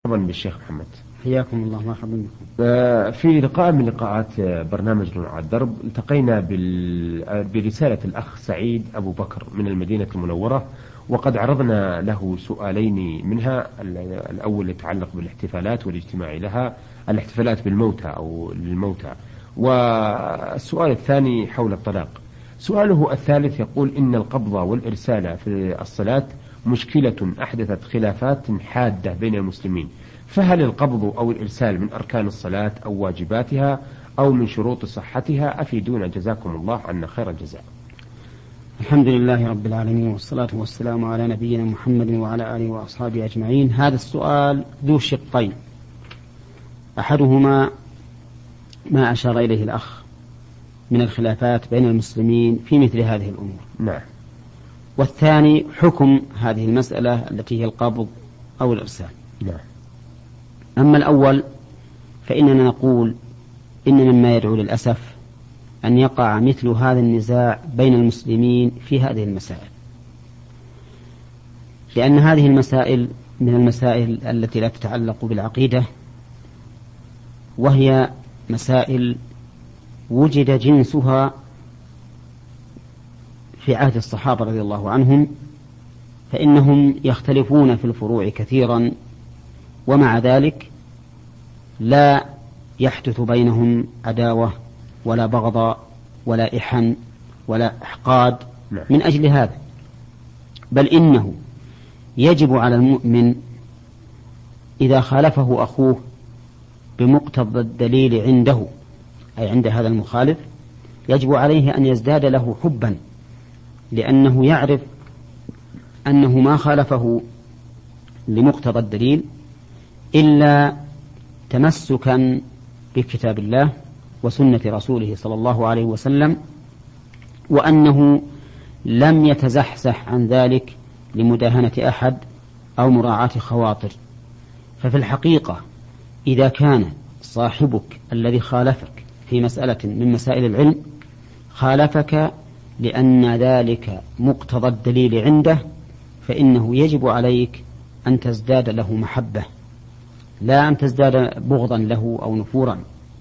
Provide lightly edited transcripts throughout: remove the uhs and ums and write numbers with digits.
مرحبا بالشيخ محمد. حياكم الله، مرحبا بكم. في لقاء من لقاءات برنامج نور على الدرب التقينا برسالة الأخ سعيد أبو بكر من المدينة المنورة، وقد عرضنا له سؤالين منها. الأول يتعلق بالاحتفالات والاجتماع لها، الاحتفالات بالموتى أو للموتى، والسؤال الثاني حول الطلاق. سؤاله الثالث يقول إن القبض والإرسال في الصلاة مشكلة أحدثت خلافات حادة بين المسلمين، فهل القبض أو الإرسال من أركان الصلاة أو واجباتها أو من شروط صحتها؟ أفيدونا جزاكم الله عنا خير الجزاء. الحمد لله رب العالمين، والصلاة والسلام على نبينا محمد وعلى آله وأصحابه أجمعين. هذا السؤال ذو شقين، أحدهما ما أشار إليه الأخ من الخلافات بين المسلمين في مثل هذه الأمور، نعم. والثاني حكم هذه المسألة التي هي القبض أو الإرسال، نعم. أما الأول فإننا نقول إن مما يدعو للأسف أن يقع مثل هذا النزاع بين المسلمين في هذه المسائل، لأن هذه المسائل من المسائل التي لا تتعلق بالعقيدة، وهي مسائل وجد جنسها في عهد الصحابة رضي الله عنهم، فإنهم يختلفون في الفروع كثيرا، ومع ذلك لا يحدث بينهم عداوة ولا بغضاء ولا إحن ولا إحقاد من أجل هذا، بل إنه يجب على المؤمن إذا خالفه أخوه بمقتضى الدليل عنده، أي عند هذا المخالف، يجب عليه أن يزداد له حبا، لأنه يعرف أنه ما خالفه لمقتضى الدليل إلا تمسكا بكتاب الله وسنة رسوله صلى الله عليه وسلم، وأنه لم يتزحزح عن ذلك لمداهنة أحد أو مراعاة خواطر. ففي الحقيقة إذا كان صاحبك الذي خالفك في مسألة من مسائل العلم خالفك لأن ذلك مقتضى الدليل عنده، فإنه يجب عليك أن تزداد له محبة، لا أن تزداد بغضا له أو نفورا،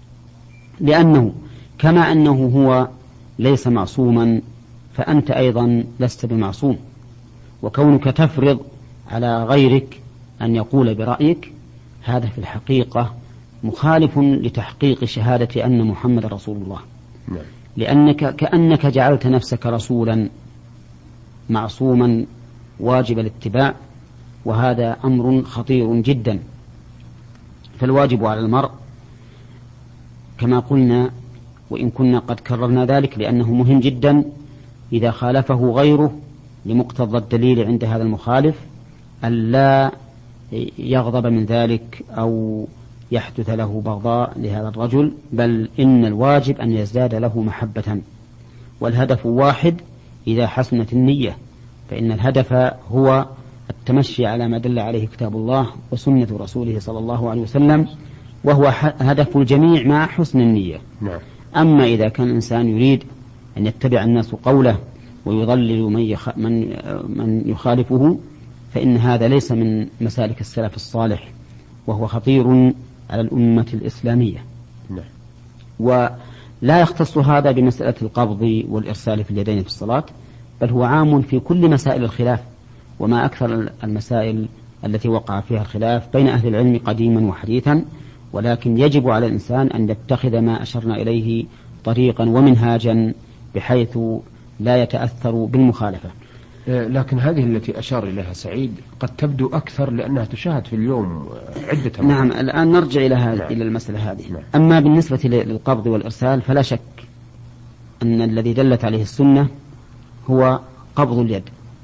لأنه كما أنه هو ليس معصوما فأنت أيضا لست بمعصوم، وكونك تفرض على غيرك أن يقول برأيك هذا في الحقيقة مخالف لتحقيق شهادة أن محمد رسول الله، لأنك كأنك جعلت نفسك رسولا معصوما واجب الاتباع، وهذا أمر خطير جدا. فالواجب على المرء كما قلنا، وإن كنا قد كررنا ذلك لأنه مهم جدا، إذا خالفه غيره لمقتضى الدليل عند هذا المخالف ألا يغضب من ذلك أو يحدث له بغضاء لهذا الرجل، بل إن الواجب أن يزداد له محبة، والهدف واحد إذا حسنت النية، فإن الهدف هو التمشي على ما دل عليه كتاب الله وسنة رسوله صلى الله عليه وسلم، وهو هدف الجميع مع حسن النية. أما إذا كان الإنسان يريد أن يتبع الناس قوله ويضلل من يخالفه، فإن هذا ليس من مسالك السلف الصالح، وهو خطير على الأمة الإسلامية. ولا يختص هذا بمسألة القبض والإرسال في اليدين في الصلاة، بل هو عام في كل مسائل الخلاف، وما أكثر المسائل التي وقع فيها الخلاف بين أهل العلم قديما وحديثا، ولكن يجب على الإنسان أن يتخذ ما أشرنا إليه طريقا ومنهاجا بحيث لا يتأثر بالمخالفة. لكن هذه التي أشار إليها سعيد قد تبدو أكثر لأنها تشاهد في اليوم عدة مرات. نعم، الآن نرجع إلى المسألة هذه. أما بالنسبة للقبض والإرسال فلا شك أن الذي دلت عليه السنة هو قبض اليد،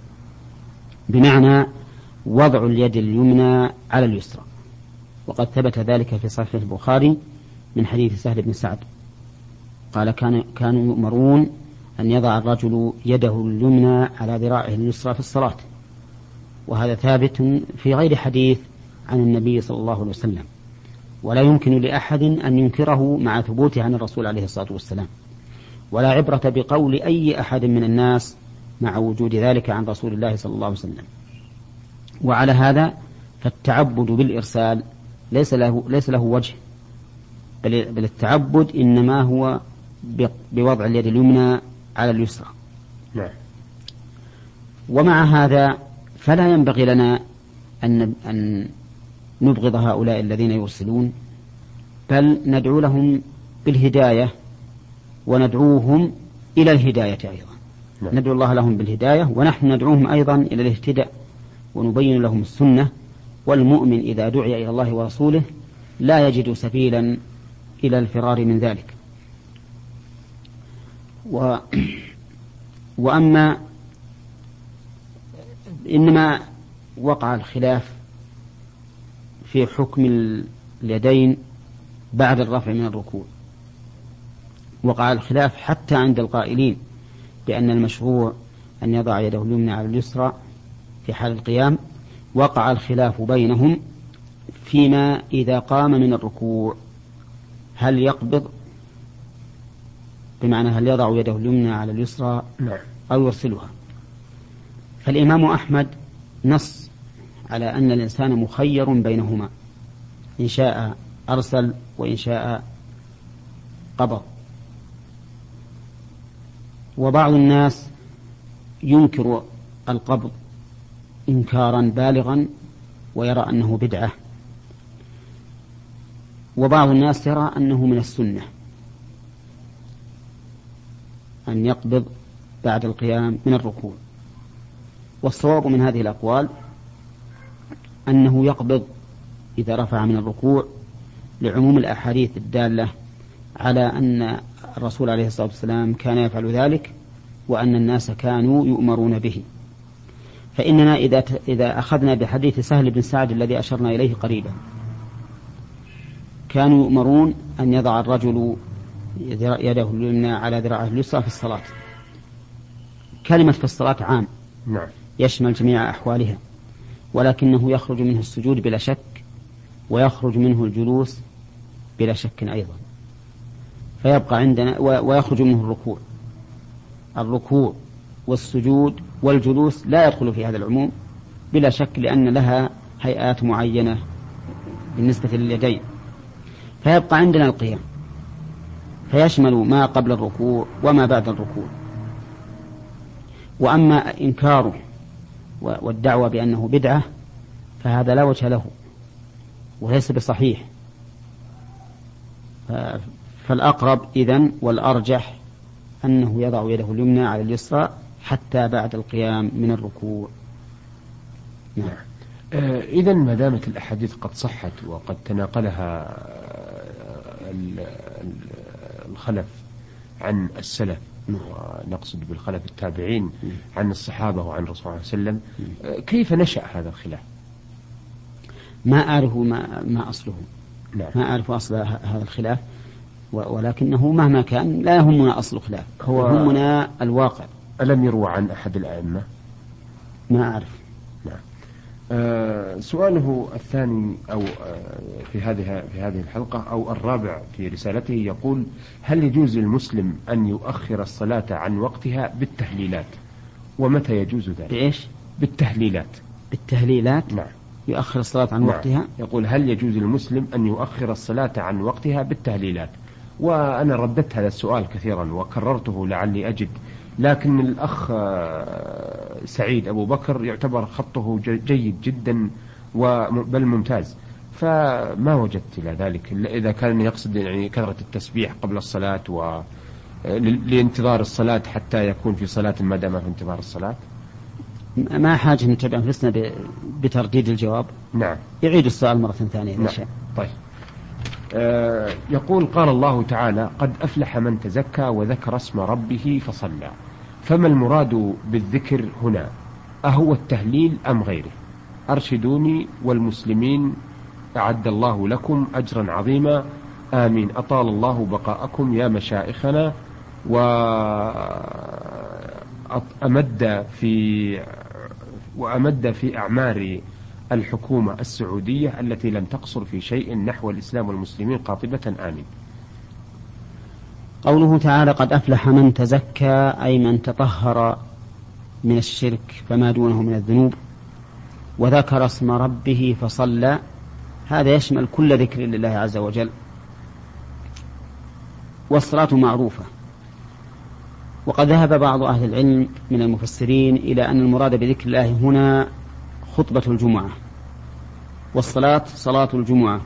بمعنى وضع اليد اليمنى على اليسرى، وقد ثبت ذلك في صحيح البخاري من حديث سهل بن سعد قال كانوا يؤمرون أن يضع الرجل يده اليمنى على ذراعه اليسرى في الصلاة، وهذا ثابت في غير حديث عن النبي صلى الله عليه وسلم، ولا يمكن لأحد أن ينكره مع ثبوته عن الرسول عليه الصلاة والسلام، ولا عبرة بقول أي أحد من الناس مع وجود ذلك عن رسول الله صلى الله عليه وسلم. وعلى هذا فالتعبد بالإرسال ليس له وجه، بل التعبد إنما هو بوضع اليد اليمنى على اليسرى. نعم. ومع هذا فلا ينبغي لنا أن نبغض هؤلاء الذين يرسلون، بل ندعو لهم بالهداية وندعوهم إلى الهداية أيضا. نعم. ندعو الله لهم بالهداية ونحن ندعوهم أيضا إلى الاهتداء ونبين لهم السنة. والمؤمن إذا دعي إلى الله ورسوله لا يجد سبيلا إلى الفرار من ذلك. وأما إنما وقع الخلاف في حكم اليدين بعد الرفع من الركوع، وقع الخلاف حتى عند القائلين بأن المشروع أن يضع يده اليمنى على اليسرى في حال القيام. وقع الخلاف بينهم فيما إذا قام من الركوع هل يقبض، بمعنى هل يضع يده اليمنى على اليسرى أو يرسلها. فالإمام أحمد نص على أن الإنسان مخير بينهما، إن شاء أرسل وإن شاء قبض. وبعض الناس ينكر القبض إنكارا بالغا ويرى أنه بدعة، وبعض الناس يرى أنه من السنة أن يقبض بعد القيام من الركوع. والصواب من هذه الأقوال أنه يقبض إذا رفع من الركوع لعموم الأحاديث الدالة على أن الرسول عليه الصلاة والسلام كان يفعل ذلك وأن الناس كانوا يؤمرون به. فإننا إذا أخذنا بحديث سهل بن سعد الذي أشرنا إليه قريبا، كانوا يؤمرون أن يضع الرجل يده اليمنى على ذراعه اليسرى في الصلاة. كلمة في الصلاة عام، نعم، يشمل جميع أحوالها، ولكنه يخرج منه السجود بلا شك، ويخرج منه الجلوس بلا شك أيضا، فيبقى عندنا ويخرج منه الركوع والسجود والجلوس لا يدخل في هذا العموم بلا شك، لأن لها هيئات معينة بالنسبة لليدين. فيبقى عندنا القيام، فيشمل ما قبل الركوع وما بعد الركوع. وأما إنكاره والدعوة بأنه بدعة فهذا لا وجه له وليس بصحيح. فالأقرب إذن والأرجح أنه يضع يده اليمنى على اليسرى حتى بعد القيام من الركوع. نعم. إذن ما دامت الأحاديث قد صحت وقد تناقلها الخلف عن السلف، ونقصد بالخلف التابعين عن الصحابة وعن الرسول صلى الله عليه وسلم، كيف نشأ هذا الخلاف؟ ما أعرف ما أصله. نعم. ما أعرف أصل هذا الخلاف، ولكنه مهما كان لا يهمنا أصل الخلاف، يهمنا الواقع. ألم يروى عن أحد الأئمة؟ ما أعرف. نعم. سؤاله الثاني أو في هذه الحلقة أو الرابع في رسالته يقول: هل يجوز للمسلم أن يؤخر الصلاة عن وقتها بالتهليلات؟ ومتى يجوز ذلك؟ بإيش؟ بالتهليلات. نعم. يؤخر الصلاة عن وقتها. يقول: هل يجوز للمسلم أن يؤخر الصلاة عن وقتها بالتهليلات؟ وأنا رددت هذا السؤال كثيرا وكررته لعلي أجد، لكن الأخ سعيد أبو بكر يعتبر خطه جيد جدا بل ممتاز، فما وجدت إلى ذلك إذا كان يقصد يعني كثرة التسبيح قبل الصلاة لانتظار الصلاة حتى يكون في صلاة ما دام في انتظار الصلاة. ما حاجة نتبع أنفسنا بترديد الجواب. نعم. يعيد السؤال مرة ثانية. نعم. طيب. يقول: قال الله تعالى: قد أفلح من تزكى وذكر اسم ربه فصلى. فما المراد بالذكر هنا؟ أهو التهليل أم غيره؟ أرشدوني والمسلمين، أعد الله لكم أجرا عظيما، آمين، أطال الله بقاءكم يا مشائخنا. وأمد في أعمار الحكومة السعودية التي لم تقصر في شيء نحو الإسلام والمسلمين قاطبة، آمين. قوله تعالى: قد أفلح من تزكى، أي من تطهر من الشرك فما دونه من الذنوب، وذكر اسم ربه فصلى، هذا يشمل كل ذكر لله عز وجل. والصلاة معروفة، وقد ذهب بعض أهل العلم من المفسرين إلى أن المراد بذكر الله هنا خطبة الجمعة، والصلاة صلاة الجمعة.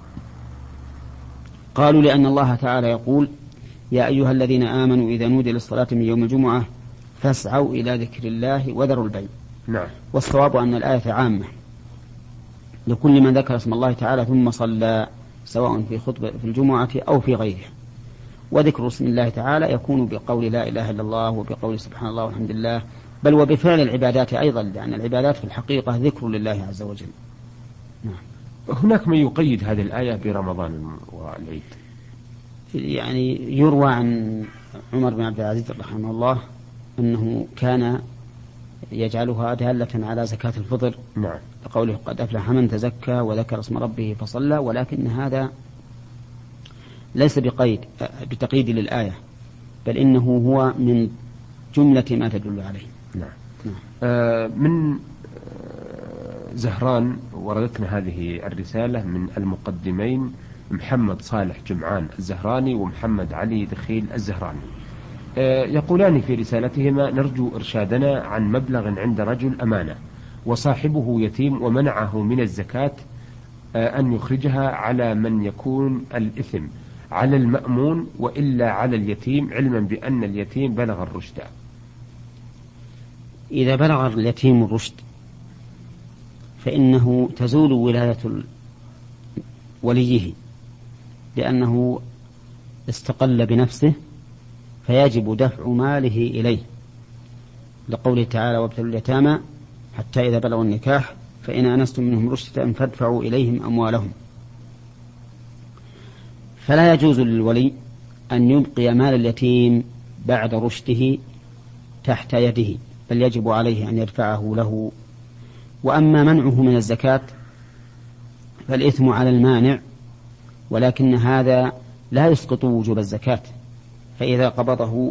قالوا لأن الله تعالى يقول: يا أيها الذين آمنوا إذا نودي للصلاة من يوم الجمعة فاسعوا إلى ذكر الله وذروا البيع. نعم. والصواب أن الآية عامة لكل من ذكر اسم الله تعالى ثم صلى، سواء في خطبة في الجمعة أو في غيرها. وذكر اسم الله تعالى يكون بقول لا إله إلا الله، وبقول سبحان الله والحمد لله، بل وبفعل العبادات أيضا، لأن العبادات في الحقيقة ذكر لله عز وجل. نعم. هناك من يقيد هذه الآية برمضان والعيد. يعني يروى عن عمر بن عبد العزيز رحمه الله أنه كان يجعلها دالة على زكاة الفطر. نعم. قوله: قد أفلح من تزكى وذكر اسم ربه فصلى. ولكن هذا ليس بتقييد للآية، بل إنه هو من جملة ما تدل عليه. نعم. من زهران وردتنا هذه الرسالة من المقدمين محمد صالح جمعان الزهراني ومحمد علي دخيل الزهراني. يقولان في رسالتهما: نرجو إرشادنا عن مبلغ عند رجل أمانة وصاحبه يتيم ومنعه من الزكاة أن يخرجها على من يكون الإثم على المأمون وإلا على اليتيم، علما بأن اليتيم بلغ الرشد. إذا بلغ اليتيم الرشد فإنه تزول ولاية وليه، لأنه استقل بنفسه، فيجب دفع ماله إليه، لقوله تعالى: وابتلوا اليتامى حتى إذا بلغوا النكاح فإن آنستم منهم رشدا فادفعوا إليهم أموالهم. فلا يجوز للولي أن يبقي مال اليتيم بعد رشده تحت يده، بل يجب عليه أن يدفعه له. وأما منعه من الزكاة فالإثم على المانع، ولكن هذا لا يسقط وجوب الزكاة. فإذا قبضه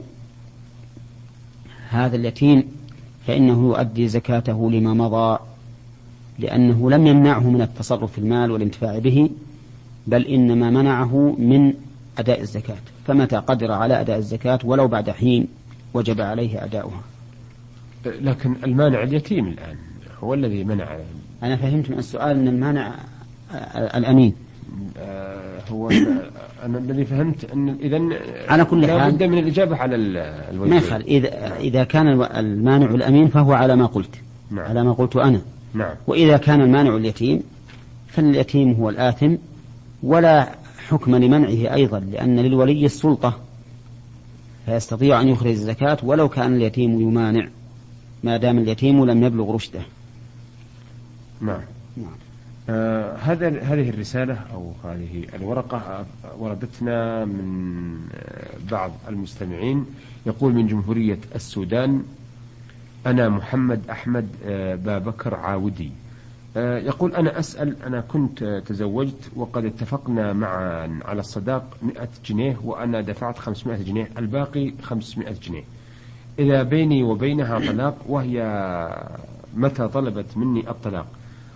هذا اليتيم فإنه يؤدي زكاته لما مضى، لأنه لم يمنعه من التصرف في المال والانتفاع به، بل إنما منعه من أداء الزكاة. فمتى قدر على أداء الزكاة ولو بعد حين وجب عليه أداؤها. لكن المانع اليتيم الآن هو الذي منع. أنا فهمت من السؤال أن المانع الأمين. هو أنا الذي فهمت أن إذن على كل حال لا بد من الإجابة على الوجه. ما يخل إذا كان المانع الأمين فهو على ما قلت. نعم. على ما قلت أنا. نعم. وإذا كان المانع اليتيم فاليتيم هو الآثم، ولا حكم لمنعه أيضا، لأن للولي السلطة فيستطيع أن يخرج الزكاة ولو كان اليتيم يمانع، ما دام اليتيم لم يبلغ رشده. نعم. هذه الرسالة أو هذه الورقة وردتنا من بعض المستمعين. يقول: من جمهورية السودان، أنا محمد أحمد بابكر عاودي. يقول: أنا أسأل، أنا كنت تزوجت وقد اتفقنا معا على الصداق 100 جنيه وأنا دفعت 500 جنيه، الباقي 500 جنيه. إذا بيني وبينها طلاق، وهي متى طلبت مني الطلاق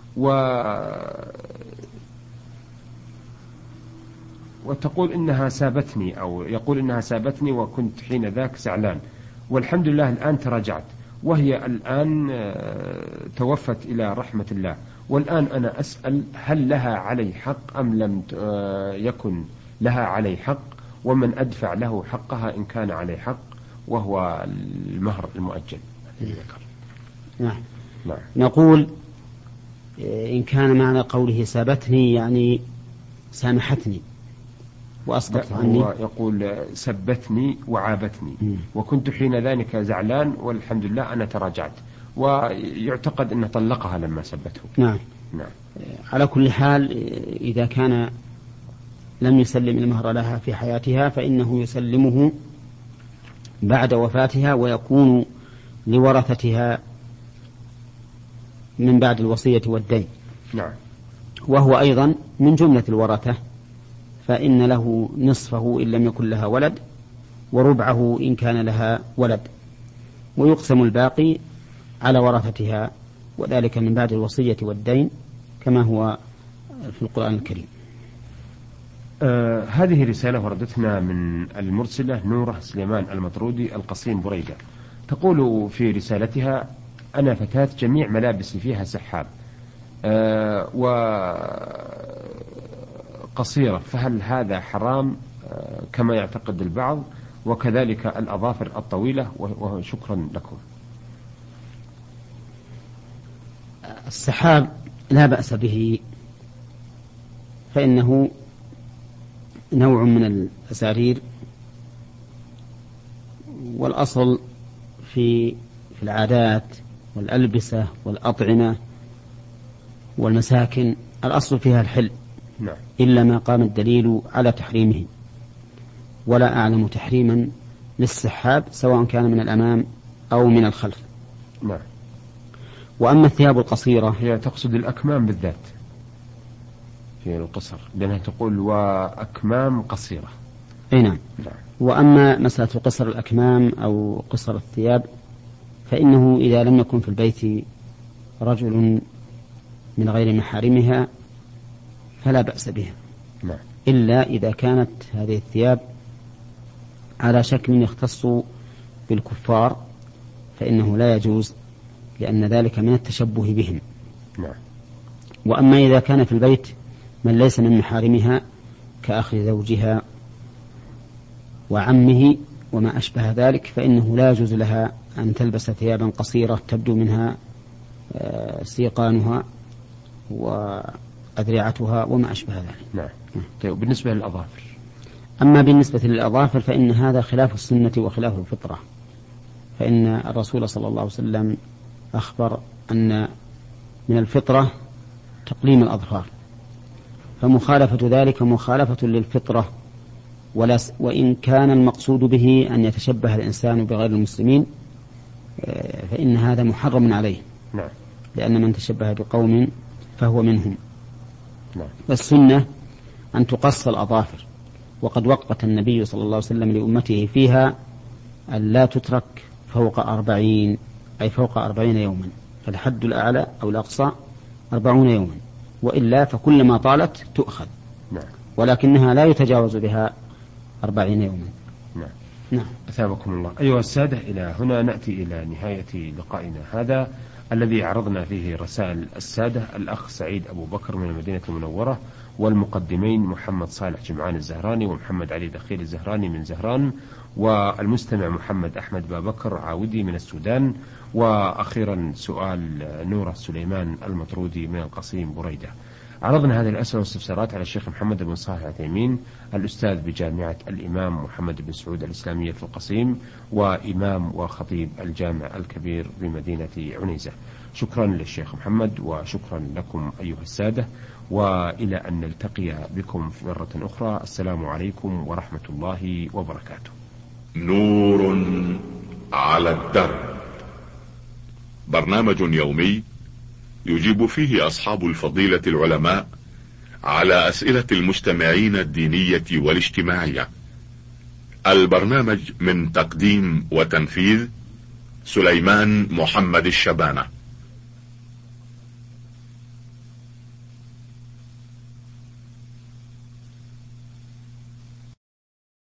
وتقول إنها سابتني، أو يقول إنها سابتني وكنت حين ذاك زعلان، والحمد لله الآن تراجعت، وهي الآن توفت إلى رحمة الله. والآن أنا أسأل: هل لها علي حق أم لم يكن لها علي حق؟ ومن أدفع له حقها إن كان علي حق، وهو المهر المؤجل الذي ذكر. نعم. نقول إن كان معنى قوله سابتني يعني سامحتني وأسقطت عني. هو يقول سبتني وعابتني وكنت حين ذلك زعلان، والحمد لله أنا تراجعت، ويعتقد أنه طلقها لما سبته. نعم. على كل حال إذا كان لم يسلم المهر لها في حياتها فإنه يسلمه بعد وفاتها، ويكون لورثتها من بعد الوصية والدين. نعم. وهو أيضا من جملة الورثة، فإن له نصفه إن لم يكن لها ولد، وربعه إن كان لها ولد، ويقسم الباقي على ورثتها. وذلك من بعد الوصية والدين كما هو في القرآن الكريم. هذه رسالة وردتنا من المرسلة نورة سليمان المطرودي القصيم بريدة، تقول في رسالتها: أنا فتاة جميع ملابسي فيها سحاب وقصيرة، فهل هذا حرام كما يعتقد البعض؟ وكذلك الأظافر الطويلة، وشكرا لكم. السحاب لا بأس به، فإنه نوع من الأسارير، والأصل في العادات والألبسة والأطعمة والمساكن الأصل فيها الحل، إلا ما قام الدليل على تحريمه، ولا أعلم تحريما للسحاب سواء كان من الأمام أو من الخلف. نعم. وأما الثياب القصيرة، هي تقصد الأكمام بالذات في القصر، لأنها تقول وأكمام قصيرة. أي نعم. وأما مسألة قصر الأكمام أو قصر الثياب، فإنه إذا لم يكن في البيت رجل من غير محارمها فلا بأس بها. نعم. إلا إذا كانت هذه الثياب على شكل يختص بالكفار فإنه لا يجوز، لأن ذلك من التشبه بهم. نعم. وأما إذا كان في البيت من ليس من محارمها كأخ زوجها وعمه وما أشبه ذلك، فإنه لا يجوز لها أن تلبس ثيابا قصيرة تبدو منها سيقانها وأذرعتها وما أشبه ذلك. نعم. طيب، بالنسبة للأظافر؟ أما بالنسبة للأظافر فإن هذا خلاف السنة وخلاف الفطرة، فإن الرسول صلى الله عليه وسلم أخبر أن من الفطرة تقليم الأظفار، فمخالفة ذلك مخالفة للفطرة، وإن كان المقصود به أن يتشبه الإنسان بغير المسلمين فإن هذا محرم عليه. نعم. لأن من تشبه بقوم فهو منهم. نعم. والسنة أن تقص الأظافر، وقد وقت النبي صلى الله عليه وسلم لأمته فيها أن لا تترك فوق 40، أي فوق 40 يوما، فالحد الأعلى أو الأقصى 40 يوما، وإلا فكلما طالت تؤخذ. نعم. ولكنها لا يتجاوز بها 40 يوما. نعم. نعم. أثابكم الله. أيها السادة، إلى هنا نأتي إلى نهاية لقائنا هذا الذي عرضنا فيه رسائل السادة الأخ سعيد أبو بكر من المدينة المنورة، والمقدمين محمد صالح جمعان الزهراني ومحمد علي دخيل الزهراني من زهران، والمستمع محمد أحمد بابكر عاودي من السودان، وأخيرا سؤال نورة سليمان المطرودي من القصيم بريدة. عرضنا هذه الأسئلة والاستفسارات على الشيخ محمد بن صالح العثيمين، الأستاذ بجامعة الإمام محمد بن سعود الإسلامية في القصيم، وإمام وخطيب الجامع الكبير بمدينة عنيزة. شكرا للشيخ محمد، وشكرا لكم أيها السادة، وإلى أن نلتقي بكم في مرة أخرى. السلام عليكم ورحمة الله وبركاته. نور على الدرب، برنامج يومي يجيب فيه أصحاب الفضيلة العلماء على أسئلة المستمعين الدينية والاجتماعية. البرنامج من تقديم وتنفيذ سليمان محمد الشبانة.